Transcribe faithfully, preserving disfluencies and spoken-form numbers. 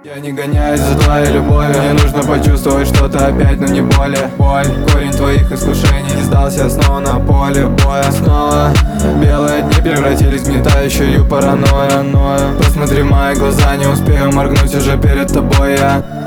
Я не гоняюсь за твоей любовью, мне нужно почувствовать что-то опять, но не более. Боль, корень твоих искушений, не сдался снова на поле боя. Снова белые дни превратились в гнетающую паранойю. Посмотри в мои глаза, не успею моргнуть уже перед тобой я.